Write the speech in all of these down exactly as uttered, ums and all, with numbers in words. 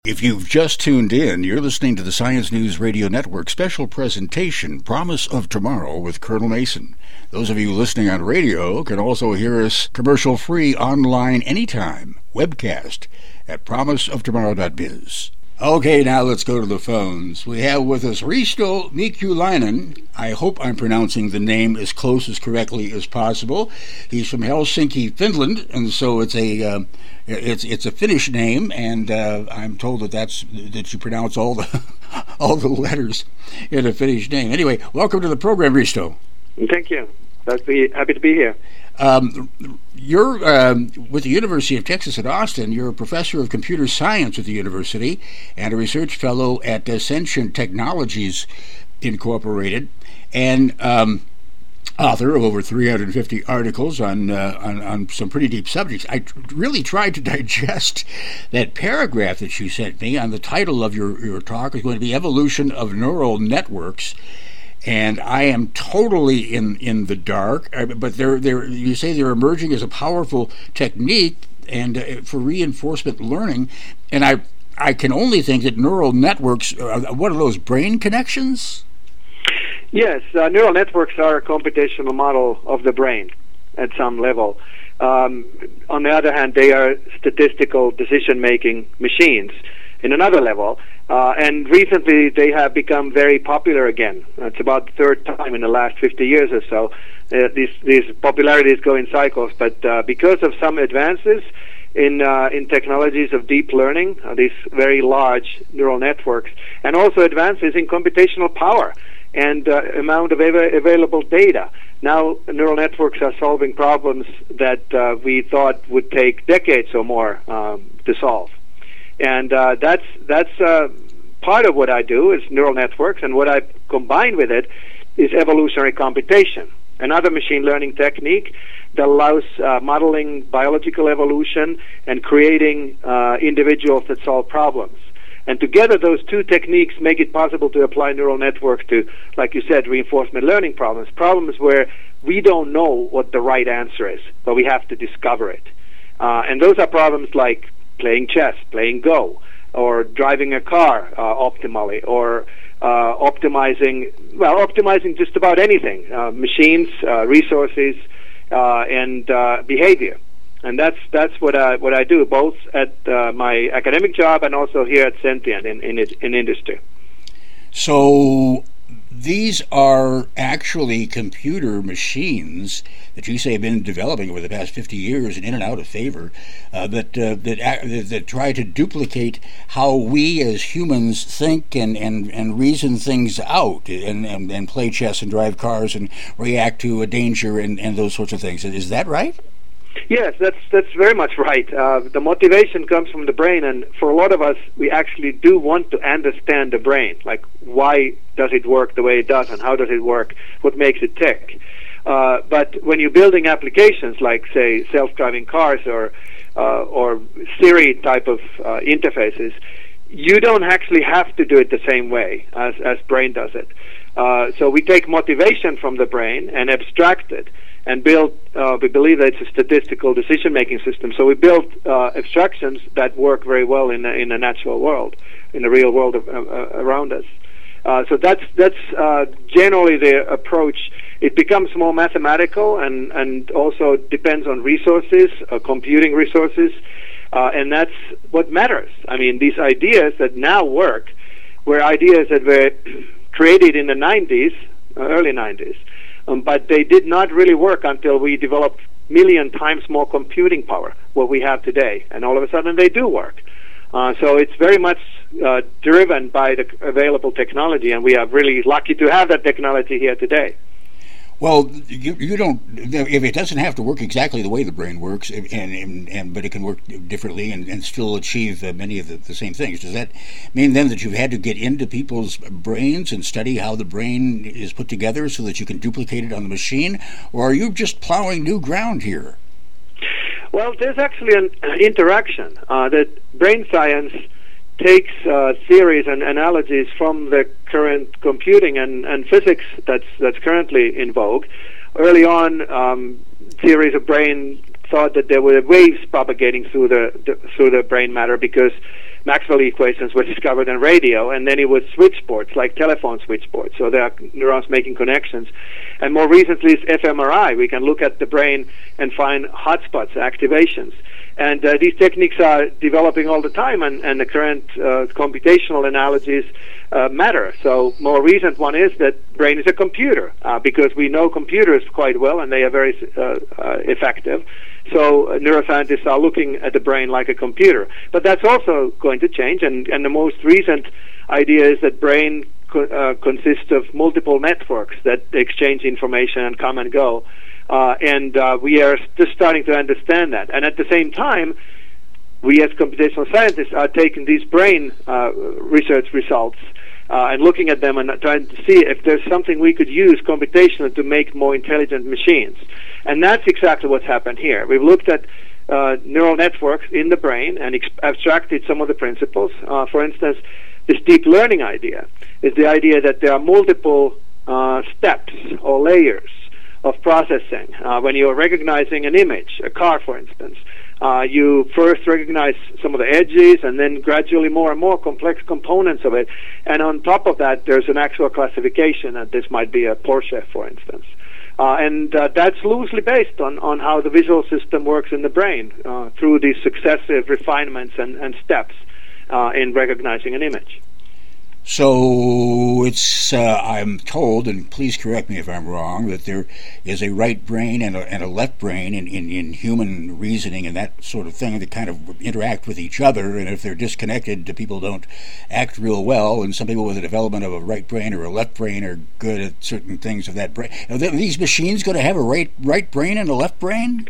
If you've just tuned in, you're listening to the Science News Radio Network special presentation, Promise of Tomorrow with Colonel Mason. Those of you listening on radio can also hear us commercial-free online anytime, webcast at promise of tomorrow dot biz. Okay, now let's go to the phones. We have with us Risto Mikulainen. I hope I'm pronouncing the name as close as correctly as possible. He's from Helsinki, Finland, and so it's a uh, it's it's a Finnish name, and uh, I'm told that that's that you pronounce all the all the letters in a Finnish name. Anyway, welcome to the program, Risto. Thank you. I'd be happy to be here. Um, you're um, with the University of Texas at Austin. You're a professor of computer science at the university and a research fellow at Ascension Technologies Incorporated, and um, author of over three hundred fifty articles on, uh, on on some pretty deep subjects. I t- really tried to digest that paragraph that you sent me on the title of your, your talk is going to be Evolution of Neural Networks. And I am totally in, in the dark, but they're, they're, you say they're emerging as a powerful technique and uh, for reinforcement learning. And I I can only think that neural networks, uh, what are those, brain connections? Yes, uh, neural networks are a computational model of the brain at some level. Um, on the other hand, they are statistical decision-making machines in another level. Uh, and recently they have become very popular again. It's about the third time in the last fifty years or so. Uh, these, these popularities go in cycles, but uh, because of some advances in uh, in technologies of deep learning, uh, these very large neural networks, and also advances in computational power and uh, amount of av- available data. Now neural networks are solving problems that uh, we thought would take decades or more um, to solve. And uh, that's that's uh, part of what I do is neural networks, and what I combine with it is evolutionary computation, another machine learning technique that allows uh, modeling biological evolution and creating uh, individuals that solve problems. And together those two techniques make it possible to apply neural networks to, like you said, reinforcement learning problems, problems where we don't know what the right answer is, but we have to discover it. Uh, and those are problems like playing chess, playing Go, or driving a car uh, optimally, or uh, optimizing, well, optimizing just about anything, uh, machines, uh, resources, uh, and uh, behavior. And that's that's what I what I do, both at uh, my academic job and also here at Sentient in in, in industry. So these are actually computer machines that you say have been developing over the past fifty years and in and out of favor, uh, that, uh, that, that that try to duplicate how we as humans think and, and, and reason things out and, and, and play chess and drive cars and react to a danger and, and those sorts of things. Is that right? Yes, that's that's very much right. Uh, the motivation comes from the brain, and for a lot of us, we actually do want to understand the brain. Like, why does it work the way it does, and how does it work? What makes it tick? Uh, but when you're building applications like, say, self-driving cars or uh, or Siri type of uh, interfaces, you don't actually have to do it the same way as as brain does it. Uh, so we take motivation from the brain and abstract it, and build, uh, we believe that it's a statistical decision-making system. So we build uh, abstractions that work very well in a, in a natural world, in the real world of, uh, around us. Uh, so that's that's uh, generally the approach. It becomes more mathematical and, and also depends on resources, uh, computing resources, uh, and that's what matters. I mean, these ideas that now work were ideas that were created in the nineties, uh, early nineties, Um, but they did not really work until we developed million times more computing power, what we have today. And all of a sudden they do work. Uh, so it's very much uh, driven by the available technology, and we are really lucky to have that technology here today. Well, you, you don't, if it doesn't have to work exactly the way the brain works, and, and, and but it can work differently and, and still achieve uh, many of the, the same things, does that mean then that you've had to get into people's brains and study how the brain is put together so that you can duplicate it on the machine, or are you just plowing new ground here? Well, there's actually an interaction uh, that brain science takes uh, theories and analogies from the current computing and, and physics that's that's currently in vogue. Early on, um, theories of brain thought that there were waves propagating through the, the through the brain matter because Maxwell equations were discovered in radio, and then it was switchboards, like telephone switchboards. So there are neurons making connections. And more recently, it's fMRI. We can look at the brain and find hotspots, activations. And uh, these techniques are developing all the time, and, and the current uh, computational analogies uh, matter. So more recent one is that brain is a computer, uh, because we know computers quite well, and they are very uh, uh, effective. So uh, neuroscientists are looking at the brain like a computer. But that's also going to change, and, and the most recent idea is that brain co- uh, consists of multiple networks that exchange information and come and go. Uh, and uh, we are just starting to understand that. And at the same time, we as computational scientists are taking these brain uh, research results uh, and looking at them and trying to see if there's something we could use computationally to make more intelligent machines. And that's exactly what's happened here. We've looked at uh, neural networks in the brain and ex- abstracted some of the principles. Uh, for instance, this deep learning idea is the idea that there are multiple uh, steps or layers of processing. Uh, when you're recognizing an image, a car for instance, uh, you first recognize some of the edges and then gradually more and more complex components of it. And on top of that, there's an actual classification, and this might be a Porsche, for instance. Uh, and uh, that's loosely based on, on how the visual system works in the brain uh, through these successive refinements and, and steps uh, in recognizing an image. So it's, uh, I'm told, and please correct me if I'm wrong, that there is a right brain and a, and a left brain in, in, in human reasoning and that sort of thing that kind of interact with each other, and if they're disconnected, the people don't act real well, and some people with the development of a right brain or a left brain are good at certain things of that brain. Are these machines going to have a right right brain and a left brain?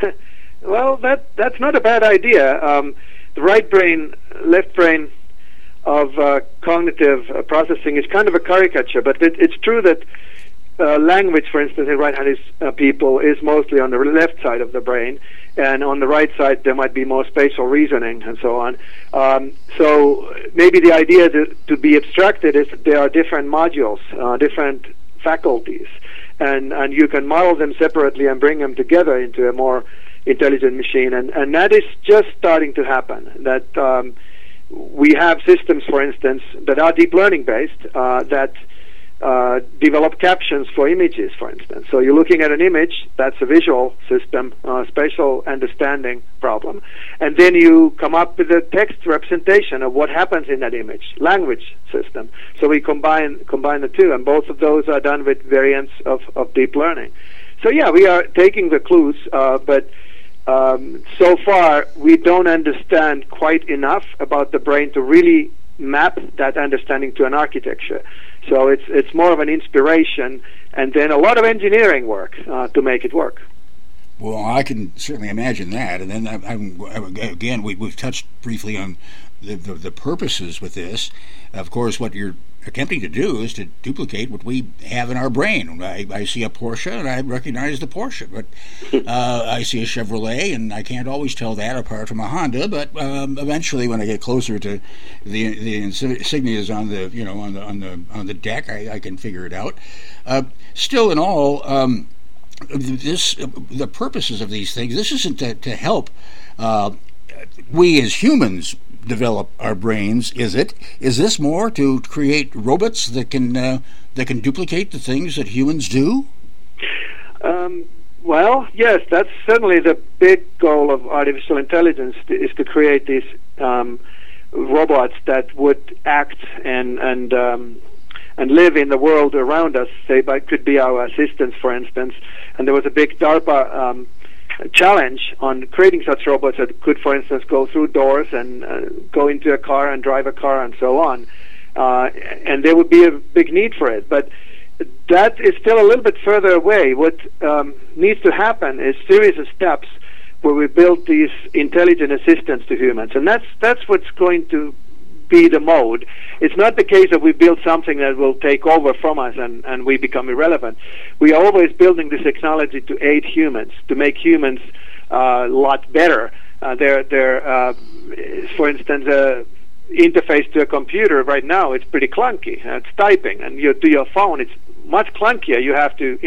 Well, that that's not a bad idea. Um, the right brain, left brain of uh, cognitive uh, processing is kind of a caricature, but it, it's true that uh, language, for instance, in right-handed uh, people is mostly on the left side of the brain, and on the right side there might be more spatial reasoning and so on. Um, so maybe the idea to, to be abstracted is that there are different modules, uh, different faculties, and, and you can model them separately and bring them together into a more intelligent machine, and, and that is just starting to happen. That um, we have systems, for instance, that are deep learning based, uh, that uh, develop captions for images, for instance. So you're looking at an image, that's a visual system, uh, spatial understanding problem, and then you come up with a text representation of what happens in that image, language system. So we combine combine the two, and both of those are done with variants of, of deep learning. So yeah, we are taking the clues, uh, but Um, so far, we don't understand quite enough about the brain to really map that understanding to an architecture. So it's it's more of an inspiration, and then a lot of engineering work uh, to make it work. Well, I can certainly imagine that. And then, I, I, again, we, we've touched briefly on the, the, the purposes with this. Of course, what you're attempting to do is to duplicate what we have in our brain. I, I see a Porsche, and I recognize the Porsche, but uh, I see a Chevrolet, and I can't always tell that apart from a Honda. But um, eventually, when I get closer to the the insignias on the you know on the on the on the deck, I, I can figure it out. Uh, still, in all. Um, This, the purposes of these things, this isn't to, to help uh, we as humans develop our brains, is it? Is this more to create robots that can uh, that can duplicate the things that humans do? Um, well, yes, that's certainly the big goal of artificial intelligence, is to create these um, robots that would act and and um, and live in the world around us. Say, but could be our assistants, for instance. And there was a big DARPA um, challenge on creating such robots that could, for instance, go through doors and uh, go into a car and drive a car and so on. Uh, and there would be a big need for it. But that is still a little bit further away. What um, needs to happen is series of steps where we build these intelligent assistants to humans. And that's that's what's going to be the mode. It's not the case that we build something that will take over from us and, and we become irrelevant. We are always building this technology to aid humans, to make humans uh, a lot better. Uh, they're, they're uh, for instance, uh, interface to a computer right now, it's pretty clunky. Uh, it's typing, and you, to your phone, it's much clunkier. You have to, you know,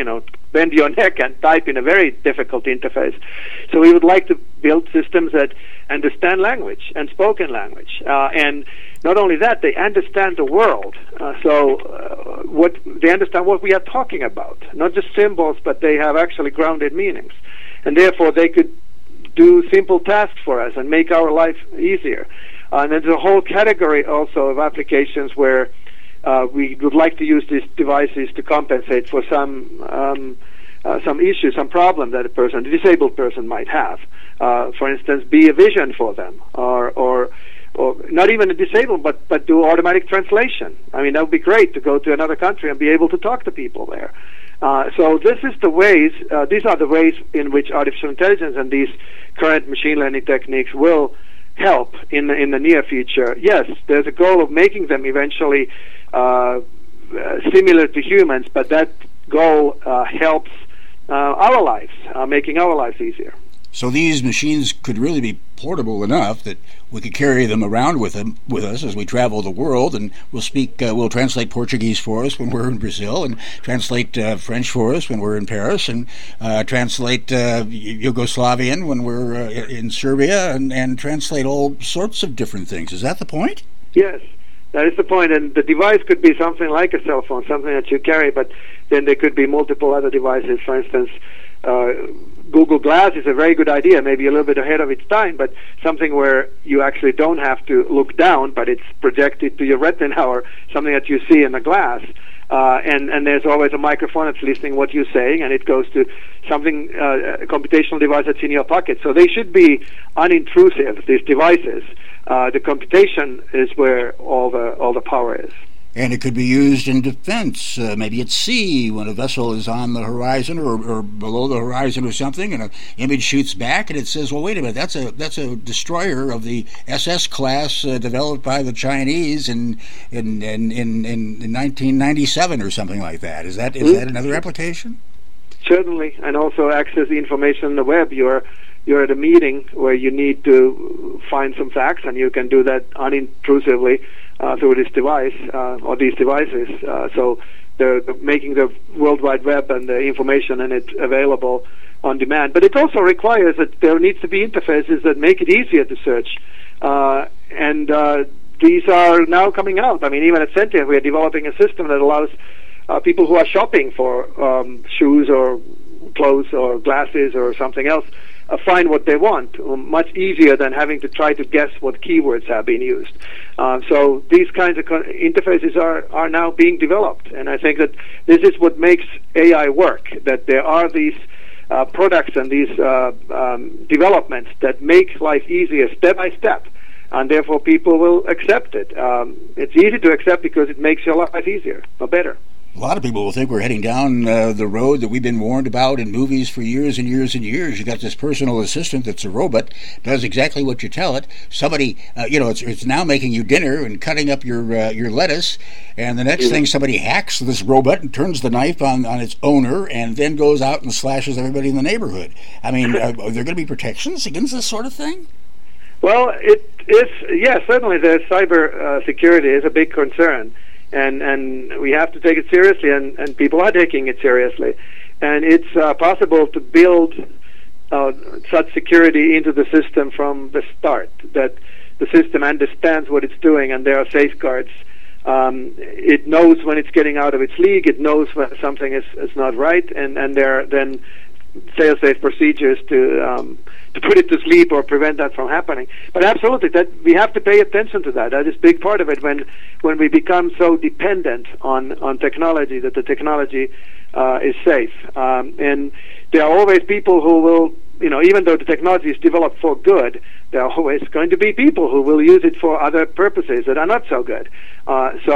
bend your neck and type in a very difficult interface. So we would like to build systems that understand language and spoken language. Uh, and not only that, they understand the world. Uh, so uh, what they understand what we are talking about, not just symbols, but they have actually grounded meanings. And therefore they could do simple tasks for us and make our life easier. Uh, and there's a whole category also of applications where uh, we would like to use these devices to compensate for some um, uh, some issue, some problem that a person, a disabled person, might have. Uh, for instance, be a vision for them, or or or not even a disabled, but but do automatic translation. I mean, that would be great to go to another country and be able to talk to people there. Uh, so this is the ways, uh, these are the ways in which artificial intelligence and these current machine learning techniques will help in the, in the near future. Yes, there's a goal of making them eventually uh, uh, similar to humans, but that goal uh, helps uh, our lives, uh, making our lives easier. So these machines could really be portable enough that we could carry them around with them with us as we travel the world, and we'll speak, uh, we'll translate Portuguese for us when we're in Brazil, and translate uh, French for us when we're in Paris, and uh, translate uh, Yugoslavian when we're uh, in Serbia, and, and translate all sorts of different things. Is that the point? Yes, that is the point. And the device could be something like a cell phone, something that you carry, but then there could be multiple other devices. For instance, uh, Google Glass is a very good idea, maybe a little bit ahead of its time, but something where you actually don't have to look down, but it's projected to your retina, or something that you see in the glass. Uh, and, and there's always a microphone that's listening what you're saying, and it goes to something, uh, a computational device that's in your pocket. So they should be unintrusive, these devices. Uh, the computation is where all the all the power is. And it could be used in defense, uh, maybe at sea when a vessel is on the horizon or, or below the horizon or something, and an image shoots back, and it says, well, wait a minute, that's a that's a destroyer of the S S class uh, developed by the Chinese in in, in, in, in nineteen ninety-seven or something like that. Is that is mm-hmm. that another application? Certainly, and also access the information on the web. You're you're at a meeting where you need to find some facts, and you can do that unintrusively uh, through this device uh, or these devices. Uh, so they're making the World Wide Web and the information in it available on demand. But it also requires that there needs to be interfaces that make it easier to search. Uh, and uh, these are now coming out. I mean, even at Sentient, we are developing a system that allows uh, people who are shopping for um, shoes or clothes or glasses or something else Uh, find what they want, um, much easier than having to try to guess what keywords have been used. Uh, so these kinds of co- interfaces are, are now being developed, and I think that this is what makes A I work, that there are these uh, products and these uh, um, developments that make life easier step by step, and therefore people will accept it. Um, it's easy to accept because it makes your life easier or better. A lot of people will think we're heading down uh, the road that we've been warned about in movies for years and years and years. You got this personal assistant that's a robot, does exactly what you tell it. Somebody, uh, you know, it's it's now making you dinner and cutting up your uh, your lettuce, and the next thing somebody hacks this robot and turns the knife on, on its owner, and then goes out and slashes everybody in the neighborhood. I mean, uh, are there going to be protections against this sort of thing? Well, it is, yes, certainly the cyber uh, security is a big concern. And and we have to take it seriously, and, and people are taking it seriously. And it's uh, possible to build uh, such security into the system from the start, that the system understands what it's doing, and there are safeguards. Um, it knows when it's getting out of its league, it knows when something is, is not right, and, and there are then fail-safe procedures to um, to put it to sleep or prevent that from happening. But absolutely, that we have to pay attention to that. That is a big part of it when when we become so dependent on, on technology that the technology uh, is safe. Um, and there are always people who will, you know, even though the technology is developed for good, there are always going to be people who will use it for other purposes that are not so good. Uh, so,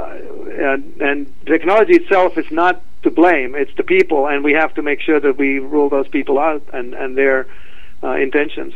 uh, and, and technology itself is not to blame. It's the people, and we have to make sure that we rule those people out and, and their uh, intentions.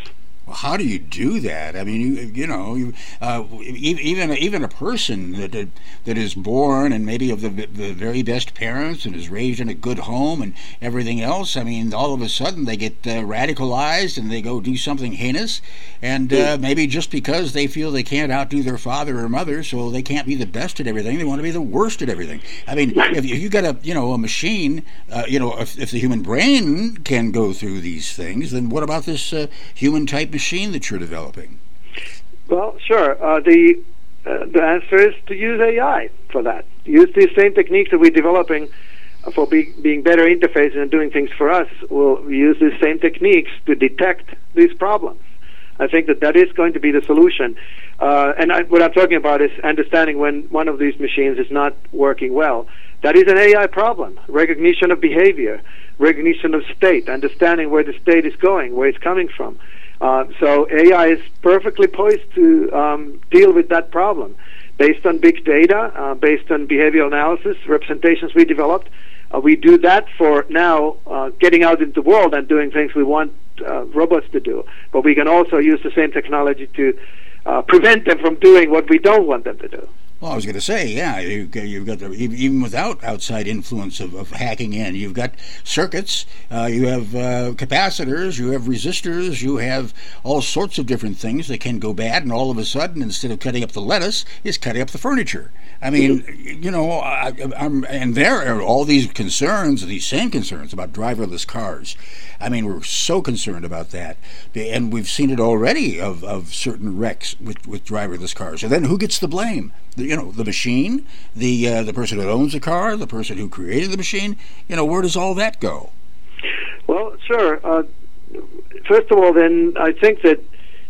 Well, how do you do that? I mean, you, you know, you, uh, even even a person that that is born and maybe of the, the very best parents and is raised in a good home and everything else. I mean, all of a sudden they get uh, radicalized and they go do something heinous, and uh, maybe just because they feel they can't outdo their father or mother, so they can't be the best at everything. They want to be the worst at everything. I mean, if you got a you know a machine, uh, you know, if, if the human brain can go through these things, then what about this uh, human type machine that you're developing? Well, sure. Uh, the uh, the answer is to use A I for that. Use these same techniques that we're developing for be, being better interfaces and doing things for us. We'll use these same techniques to detect these problems. I think that that is going to be the solution. Uh, and I, what I'm talking about is understanding when one of these machines is not working well. That is an A I problem. Recognition of behavior, recognition of state, understanding where the state is going, where it's coming from. Uh, so A I is perfectly poised to um, deal with that problem. Based on big data, uh, based on behavioral analysis, representations we developed, uh, we do that for now uh, getting out into the world and doing things we want uh, robots to do. But we can also use the same technology to uh, prevent them from doing what we don't want them to do. Well, I was going to say, yeah, you, you've got the, even without outside influence of, of hacking in, you've got circuits, uh, you have uh, capacitors, you have resistors, you have all sorts of different things that can go bad, and all of a sudden, instead of cutting up the lettuce, it's cutting up the furniture. I mean, mm-hmm. you know, I, I'm, and there are all these concerns, these same concerns about driverless cars. I mean, we're so concerned about that, and we've seen it already of, of certain wrecks with, with driverless cars. And then who gets the blame? The, you know, the machine, the uh, the person who owns the car, the person who created the machine. You know, where does all that go? Well, sure. Uh, first of all, then I think that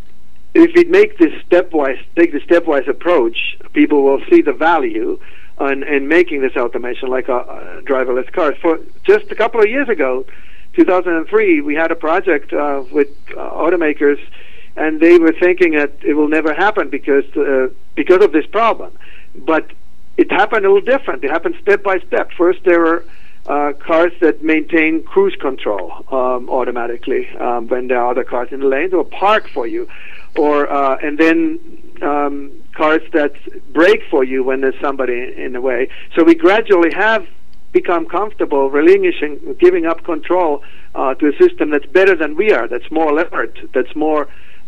if we make this stepwise, take the stepwise approach, people will see the value in, in making this automation like a, a driverless cars. For just a couple of years ago, two thousand three, we had a project uh, with uh, automakers, and they were thinking that it will never happen because uh, because of this problem. But it happened a little different. It happened step by step. First, there were uh, cars that maintain cruise control um, automatically um, when there are other cars in the lane, or park for you, or uh, and then um, cars that brake for you when there's somebody in the way. So we gradually have become comfortable relinquishing, giving up control uh, to a system that's better than we are, that's more alert, that's more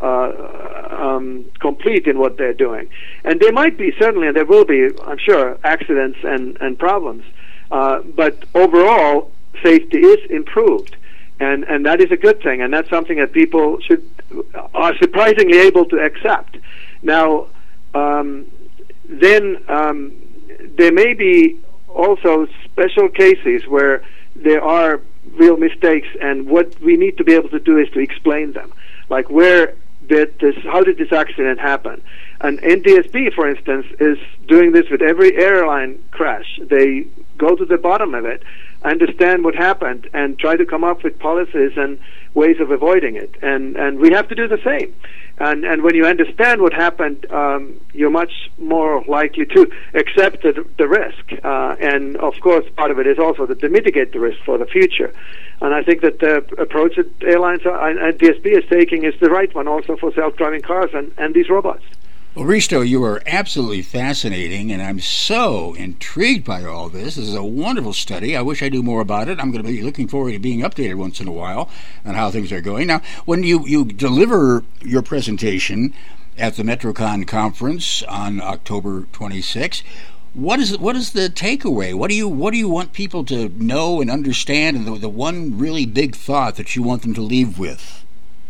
uh, um, complete in what they're doing. And there might be, certainly, and there will be, I'm sure, accidents and, and problems. Uh, but overall, safety is improved. And, and that is a good thing, and that's something that people should are surprisingly able to accept. Now, um, then um, there may be also special cases where there are real mistakes, and what we need to be able to do is to explain them. Like, where did this, how did this accident happen? And N T S B, for instance, is doing this with every airline crash. They go to the bottom of it, understand what happened, and try to come up with policies and ways of avoiding it. And and we have to do the same. And and when you understand what happened, um, you're much more likely to accept the, the risk. Uh, and of course, part of it is also to, to mitigate the risk for the future. And I think that the approach that airlines are, and N T S B is taking is the right one also for self-driving cars and, and these robots. Well, Risto, you are absolutely fascinating, and I'm so intrigued by all this. This is a wonderful study. I wish I knew more about it. I'm going to be looking forward to being updated once in a while on how things are going. Now, when you, you deliver your presentation at the MetroCon conference on October twenty-sixth, what is what is the takeaway? What do you what do you want people to know and understand, and the, the one really big thought that you want them to leave with?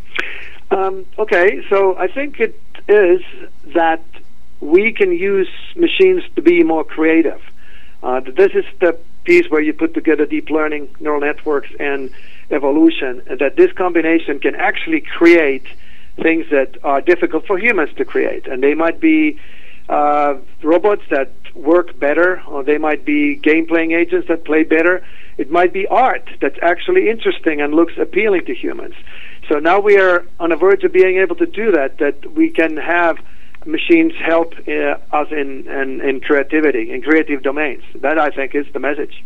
Um, okay, so I think it is that we can use machines to be more creative. Uh, this is the piece where you put together deep learning, neural networks, and evolution, and that this combination can actually create things that are difficult for humans to create. And they might be uh, robots that work better, or they might be game-playing agents that play better. It might be art that's actually interesting and looks appealing to humans. So now we are on the verge of being able to do that, that we can have machines help uh, us in, in, in creativity, in creative domains. That, I think, is the message.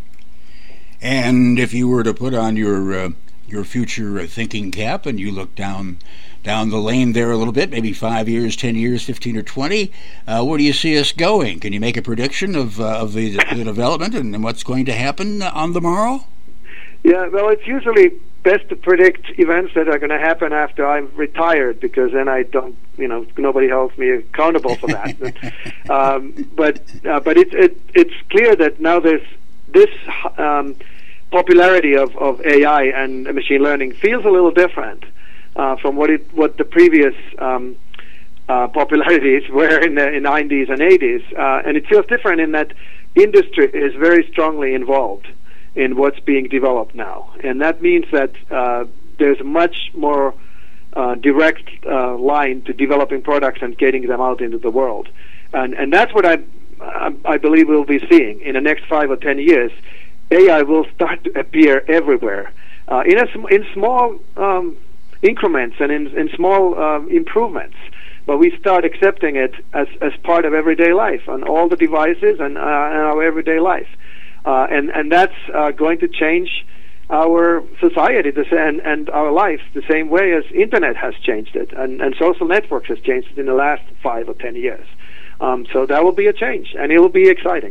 And if you were to put on your uh, your future thinking cap and you look down down the lane there a little bit, maybe five years, ten years, fifteen or twenty. Uh, where do you see us going? Can you make a prediction of uh, of the, the development and, and what's going to happen on the morrow? Yeah, well, it's usually best to predict events that are going to happen after I'm retired, because then I don't, you know, nobody holds me accountable for that. but um, but, uh, but it's it, it's clear that now there's this um, popularity of, of A I and machine learning feels a little different uh, from what it what the previous um, uh, popularities were in the in nineties and eighties, uh, and it feels different in that industry is very strongly involved in what's being developed now, and that means that uh, there's a much more uh, direct uh, line to developing products and getting them out into the world, and and that's what I I, I believe we'll be seeing in the next five or ten years. A I will start to appear everywhere uh, in a sm- in small um, increments and in in small um, improvements, but we start accepting it as as part of everyday life on all the devices and uh, in our everyday life. Uh, and, and that's uh, going to change our society the sa- and, and our life the same way as Internet has changed it, and, and social networks has changed it in the last five or ten years. Um, so that will be a change, and it will be exciting.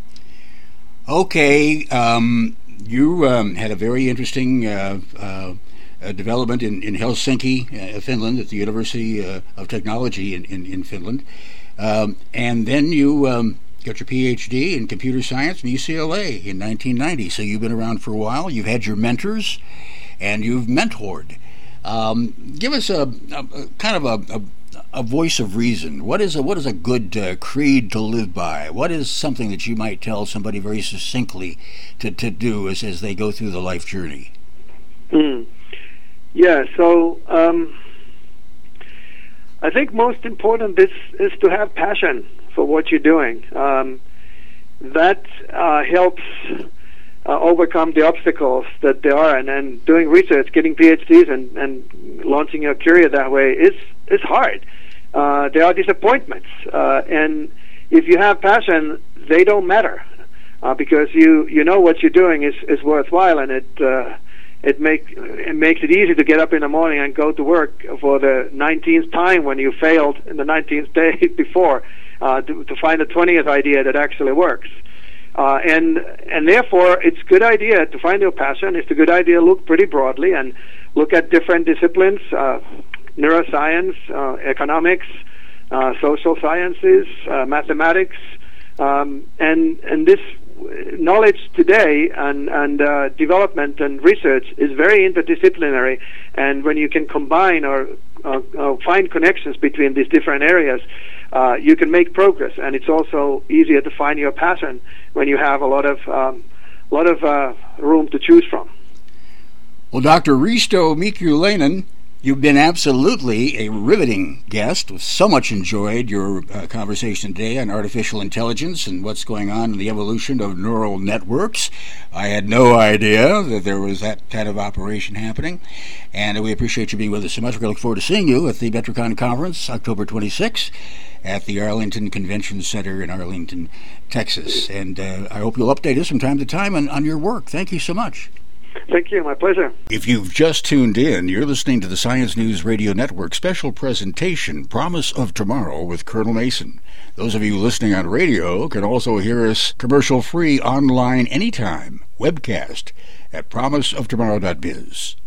Okay, um, you um, had a very interesting uh, uh, uh, development in, in Helsinki, uh, Finland, at the University uh, of Technology in, in, in Finland. Um, and then you... Um, got your P H D in computer science from U C L A in nineteen ninety. So you've been around for a while. You've had your mentors, and you've mentored. Um, give us a, a, a kind of a, a, a voice of reason. What is a what is a good uh, creed to live by? What is something that you might tell somebody very succinctly to, to do as as they go through the life journey? Mm. Yeah. So um, I think most important is is to have passion for what you're doing. Um, that uh, helps uh, overcome the obstacles that there are, and, and doing research, getting P H Ds, and, and launching your career that way is is hard. Uh, there are disappointments, uh, and if you have passion, they don't matter uh, because you you know what you're doing is, is worthwhile, and it uh, it make it makes it easy to get up in the morning and go to work for the nineteenth time when you failed in the nineteenth day before. Uh, to, to find a twentieth idea that actually works. Uh, and and therefore, it's a good idea to find your passion. It's a good idea to look pretty broadly and look at different disciplines, uh, neuroscience, uh, economics, uh, social sciences, uh, mathematics, um, and and this knowledge today and, and uh, development and research is very interdisciplinary, and when you can combine or uh, uh, find connections between these different areas, Uh, you can make progress, and it's also easier to find your passion when you have a lot of um, lot of uh, room to choose from. Well, Doctor Risto Mikulainen, you've been absolutely a riveting guest. So much enjoyed your uh, conversation today on artificial intelligence and what's going on in the evolution of neural networks. I had no idea that there was that kind of operation happening, and we appreciate you being with us so much. We look forward to seeing you at the Metricon Conference, October twenty-sixth, at the Arlington Convention Center in Arlington, Texas. And uh, I hope you'll update us from time to time on, on your work. Thank you so much. Thank you. My pleasure. If you've just tuned in, you're listening to the Science News Radio Network special presentation, Promise of Tomorrow with Colonel Mason. Those of you listening on radio can also hear us commercial-free online anytime, webcast at promise of tomorrow dot biz.